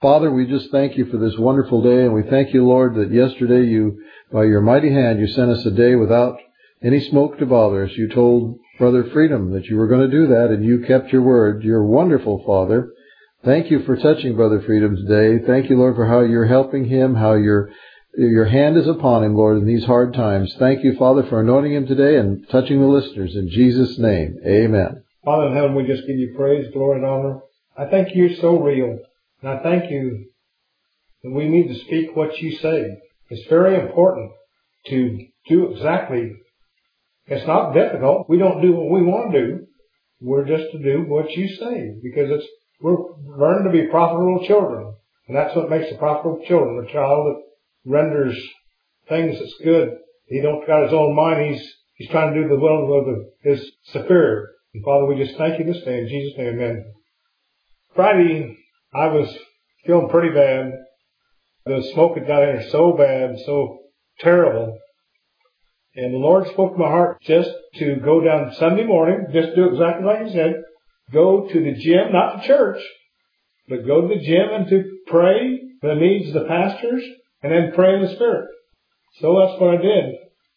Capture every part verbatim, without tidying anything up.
Father, we just thank you for this wonderful day, and we thank you, Lord, that yesterday you, by your mighty hand, you sent us a day without any smoke to bother us. You told Brother Freedom that you were going to do that, and you kept your word. You're wonderful, Father. Thank you for touching Brother Freedom today. Thank you, Lord, for how you're helping him, how your your hand is upon him, Lord, in these hard times. Thank you, Father, for anointing him today and touching the listeners. In Jesus' name, amen. Father in heaven, we just give you praise, glory, and honor. I thank you're so real, and I thank you that we need to speak what you say. It's very important to do exactly. It's not difficult. We don't do what we want to do. We're just to do what you say, because it's we're learning to be profitable children, and that's what makes a profitable children. A child that renders things that's good. He don't got his own mind. He's he's trying to do the will of the, his superior. And Father, we just thank you this day in Jesus' name, amen. Friday, I was feeling pretty bad. The smoke had got in there so bad, so terrible. And the Lord spoke to my heart just to go down Sunday morning, just do exactly like He said. Go to the gym, not the church, but go to the gym and to pray for the needs of the pastors, and then pray in the Spirit. So that's what I did.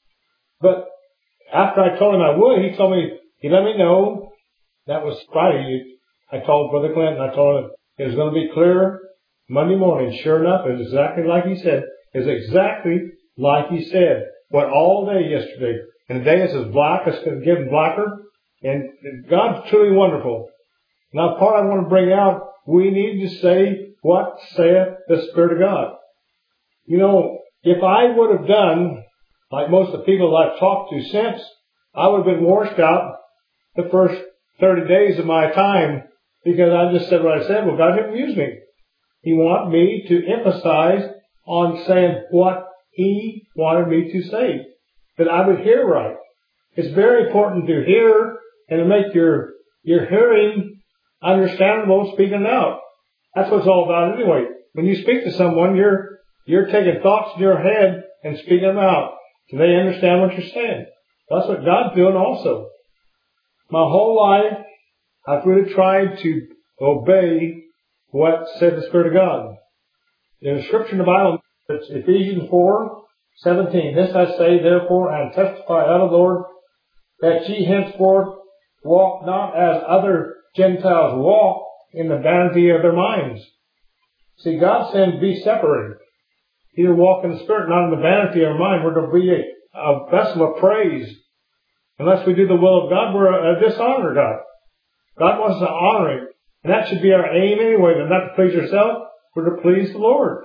But after I told him I would, he told me, he let me know. That was Friday. I told Brother Clinton, I told him it was going to be clear Monday morning. Sure enough, it was exactly like he said. It was exactly like he said. Went all day yesterday. And today it's as black as it's getting blacker. And God's truly wonderful. Now, part I want to bring out, we need to say, what saith the Spirit of God? You know, if I would have done, like most of the people I've talked to since, I would have been washed out the first thirty days of my time, because I just said what I said. Well, God didn't use me. He wanted me to emphasize on saying what He wanted me to say, that I would hear right. It's very important to hear and to make your your hearing understandable, speaking out. That's what it's all about anyway. When you speak to someone, you're you're taking thoughts in your head and speaking them out, so they understand what you're saying. That's what God's doing also. My whole life, I've really tried to obey what said the Spirit of God. In the Scripture in the Bible, it's Ephesians four seventeen. This I say, therefore, and testify unto the Lord, that ye henceforth walk not as other Gentiles walk, in the vanity of their minds. See, God said, be separated. Either walk in the Spirit, not in the vanity of our mind. We're to be a, a vessel of praise. Unless we do the will of God, we're a, a dishonor God. God wants us to honor Him. And that should be our aim anyway, but not to please yourself, but to please the Lord.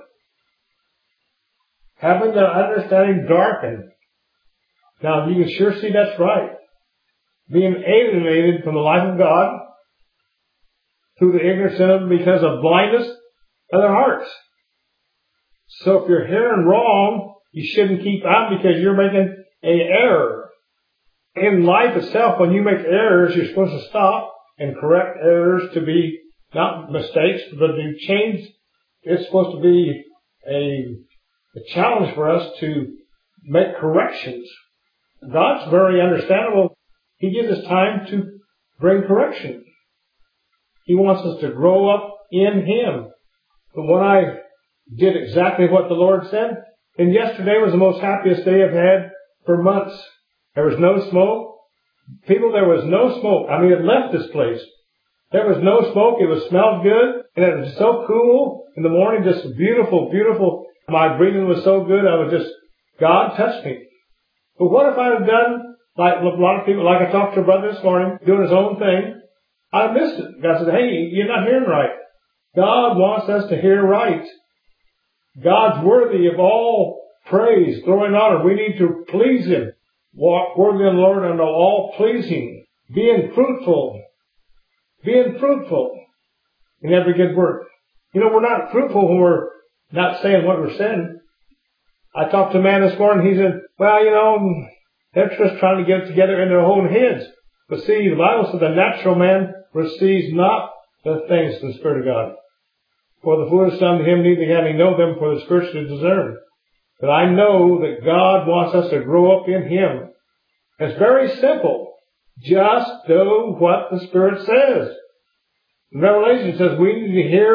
Having their understanding darkened. Now, you can sure see that's right. Being alienated from the life of God through the ignorance of them because of blindness of their hearts. So if you're hearing wrong, you shouldn't keep out, because you're making an error. In life itself, when you make errors, you're supposed to stop and correct errors to be not mistakes, but to change. It's supposed to be a, a challenge for us to make corrections. God's very understandable. He gives us time to bring correction. He wants us to grow up in Him. But when I did exactly what the Lord said, and yesterday was the most happiest day I've had for months. There was no smoke. People, there was no smoke. I mean, it left this place. There was no smoke. It was smelled good, and it was so cool in the morning. Just beautiful, beautiful. My breathing was so good. I was just, God touched me. But what if I had done like a lot of people, like I talked to a brother this morning, doing his own thing? I missed it. God said, hey, you're not hearing right. God wants us to hear right. God's worthy of all praise, glory, and honor. We need to please Him. Walk worthy of the Lord unto all pleasing. Being fruitful. Being fruitful in every good work. You know, we're not fruitful when we're not saying what we're saying. I talked to a man this morning. He said, well, you know, they're just trying to get it together in their own heads. But see, the Bible says the natural man receives not the things of the Spirit of God. For the foolish unto him, neither can he know them, for the spiritually discern. But I know that God wants us to grow up in Him. It's very simple. Just do what the Spirit says. In Revelation it says we need to hear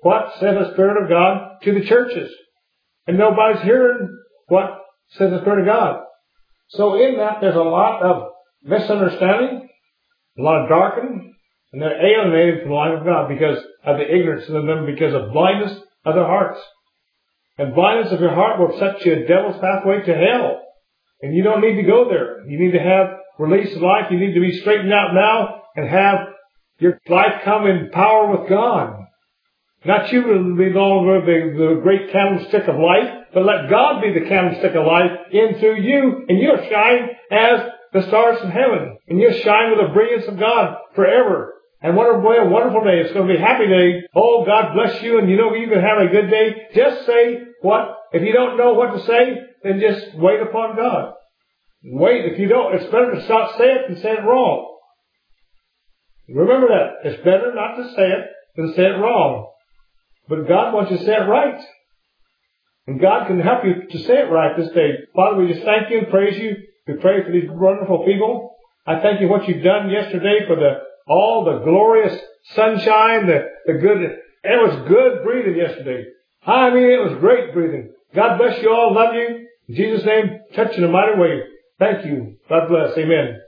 what says the Spirit of God to the churches. And nobody's hearing what says the Spirit of God. So in that, there's a lot of misunderstanding, a lot of darkening, and they're alienated from the life of God because of the ignorance of them, because of blindness of their hearts. And blindness of your heart will set you a devil's pathway to hell. And you don't need to go there. You need to have release of life. You need to be straightened out now and have your life come in power with God. Not you will be longer the, the great candlestick of light, but let God be the candlestick of light in through you, and you'll shine as the stars from heaven. And you'll shine with the brilliance of God forever. And what a, boy, a wonderful day. It's going to be a happy day. Oh, God bless you, and you know you can have a good day. Just say what? If you don't know what to say, then just wait upon God. Wait. If you don't, it's better to not say it than say it wrong. Remember that. It's better not to say it than say it wrong. But God wants you to say it right. And God can help you to say it right this day. Father, we just thank you and praise you. We pray for these wonderful people. I thank you for what you've done yesterday for the all the glorious sunshine, the, the good. It was good breathing yesterday. I mean, it was great breathing. God bless you all. Love you. In Jesus' name, touch in a mighty way. Thank you. God bless. Amen.